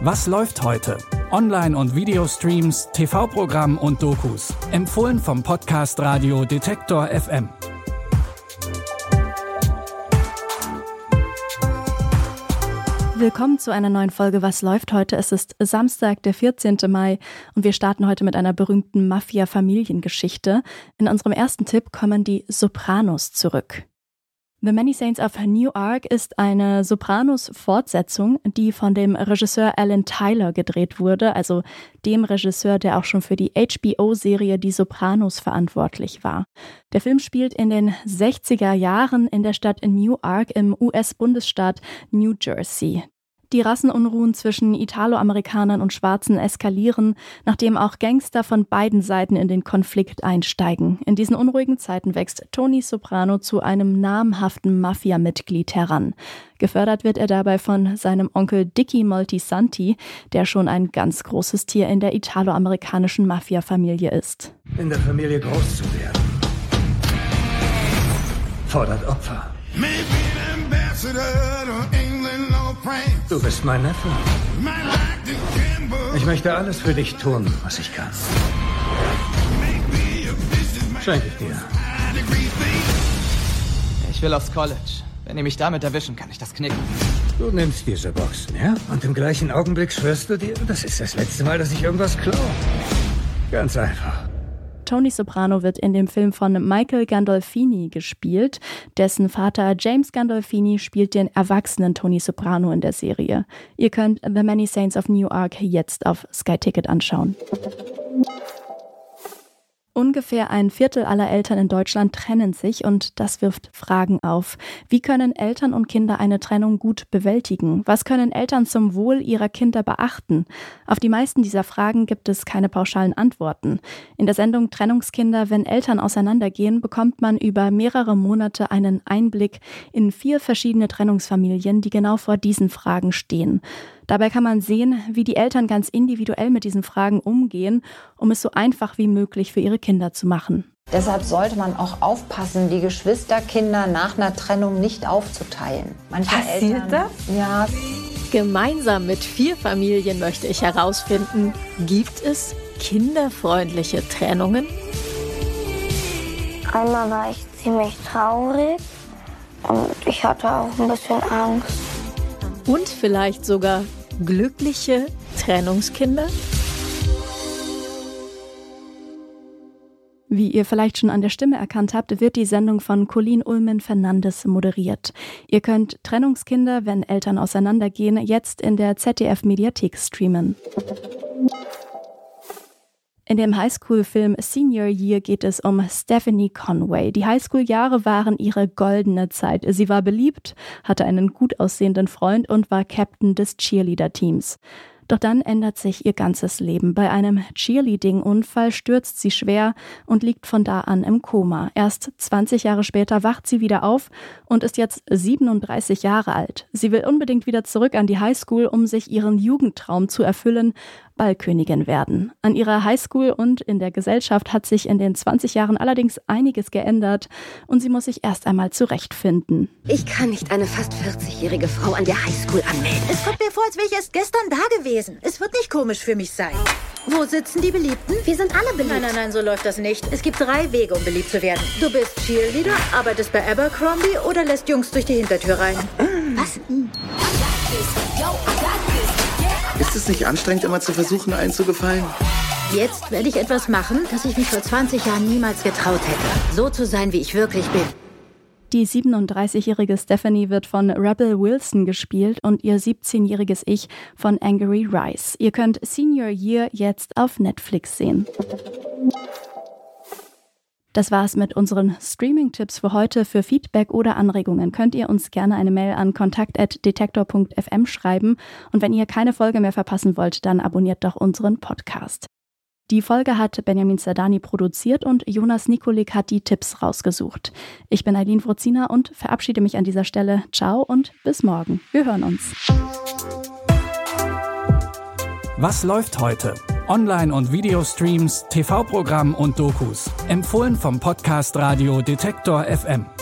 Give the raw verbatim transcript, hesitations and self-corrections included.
Was läuft heute? Online- und Videostreams, T V-Programm und Dokus. Empfohlen vom Podcast Radio Detektor F M. Willkommen zu einer neuen Folge Was läuft heute? Es ist Samstag, der vierzehnten Mai und wir starten heute mit einer berühmten Mafia-Familiengeschichte. In unserem ersten Tipp kommen die Sopranos zurück. The Many Saints of Newark ist eine Sopranos-Fortsetzung, die von dem Regisseur Alan Tyler gedreht wurde, also dem Regisseur, der auch schon für die H B O-Serie Die Sopranos verantwortlich war. Der Film spielt in den sechziger Jahren in der Stadt Newark im U S-Bundesstaat New Jersey. Die Rassenunruhen zwischen Italoamerikanern und Schwarzen eskalieren, nachdem auch Gangster von beiden Seiten in den Konflikt einsteigen. In diesen unruhigen Zeiten wächst Tony Soprano zu einem namhaften Mafia-Mitglied heran. Gefördert wird er dabei von seinem Onkel Dickie Moltisanti, der schon ein ganz großes Tier in der italoamerikanischen Mafia-Familie ist. In der Familie groß zu werden, fordert Opfer. Du bist mein Neffe. Ich möchte alles für dich tun, was ich kann. Schenke ich dir. Ich will aufs College. Wenn ihr mich damit erwischen, kann ich das knicken. Du nimmst diese Boxen, ja? Und im gleichen Augenblick schwörst du dir, das ist das letzte Mal, dass ich irgendwas klaue. Ganz einfach. Tony Soprano wird in dem Film von Michael Gandolfini gespielt. Dessen Vater James Gandolfini spielt den erwachsenen Tony Soprano in der Serie. Ihr könnt The Many Saints of Newark jetzt auf Sky Ticket anschauen. Ungefähr ein Viertel aller Eltern in Deutschland trennen sich und das wirft Fragen auf. Wie können Eltern und Kinder eine Trennung gut bewältigen? Was können Eltern zum Wohl ihrer Kinder beachten? Auf die meisten dieser Fragen gibt es keine pauschalen Antworten. In der Sendung Trennungskinder, wenn Eltern auseinandergehen, bekommt man über mehrere Monate einen Einblick in vier verschiedene Trennungsfamilien, die genau vor diesen Fragen stehen. Dabei kann man sehen, wie die Eltern ganz individuell mit diesen Fragen umgehen, um es so einfach wie möglich für ihre Kinder zu machen. Deshalb sollte man auch aufpassen, die Geschwisterkinder nach einer Trennung nicht aufzuteilen. Manche Passiert Eltern, das? Ja. Gemeinsam mit vier Familien möchte ich herausfinden, gibt es kinderfreundliche Trennungen? Einmal war ich ziemlich traurig und ich hatte auch ein bisschen Angst. Und vielleicht sogar glückliche Trennungskinder? Wie ihr vielleicht schon an der Stimme erkannt habt, wird die Sendung von Colleen Ullmann-Fernandes moderiert. Ihr könnt Trennungskinder, wenn Eltern auseinandergehen, jetzt in der Z D F-Mediathek streamen. In dem Highschool-Film Senior Year geht es um Stephanie Conway. Die Highschool-Jahre waren ihre goldene Zeit. Sie war beliebt, hatte einen gut aussehenden Freund und war Captain des Cheerleader-Teams. Doch dann ändert sich ihr ganzes Leben. Bei einem Cheerleading-Unfall stürzt sie schwer und liegt von da an im Koma. Erst zwanzig Jahre später wacht sie wieder auf und ist jetzt siebenunddreißig Jahre alt. Sie will unbedingt wieder zurück an die Highschool, um sich ihren Jugendtraum zu erfüllen, Ballkönigin werden. An ihrer Highschool und in der Gesellschaft hat sich in den zwanzig Jahren allerdings einiges geändert und sie muss sich erst einmal zurechtfinden. Ich kann nicht eine fast vierzigjährige Frau an der Highschool anmelden. Es kommt mir vor, als wäre ich erst gestern da gewesen. Es wird nicht komisch für mich sein. Wo sitzen die Beliebten? Wir sind alle beliebt. Nein, nein, nein, so läuft das nicht. Es gibt drei Wege, um beliebt zu werden. Du bist Cheerleader, arbeitest bei Abercrombie oder lässt Jungs durch die Hintertür rein. Was? Ist es nicht anstrengend, immer zu versuchen, allen zu gefallen? Jetzt werde ich etwas machen, das ich mich vor zwanzig Jahren niemals getraut hätte. So zu sein, wie ich wirklich bin. Die siebenunddreißigjährige Stephanie wird von Rebel Wilson gespielt und ihr siebzehnjähriges Ich von Angry Rice. Ihr könnt Senior Year jetzt auf Netflix sehen. Das war's mit unseren Streaming-Tipps für heute. Für Feedback oder Anregungen könnt ihr uns gerne eine Mail an kontakt at detektor punkt f m schreiben. Und wenn ihr keine Folge mehr verpassen wollt, dann abonniert doch unseren Podcast. Die Folge hat Benjamin Zerdani produziert und Jonas Nikolik hat die Tipps rausgesucht. Ich bin Aileen Wrozina und verabschiede mich an dieser Stelle. Ciao und bis morgen. Wir hören uns. Was läuft heute? Online- und Videostreams, T V-Programm und Dokus. Empfohlen vom Podcast Radio Detektor F M.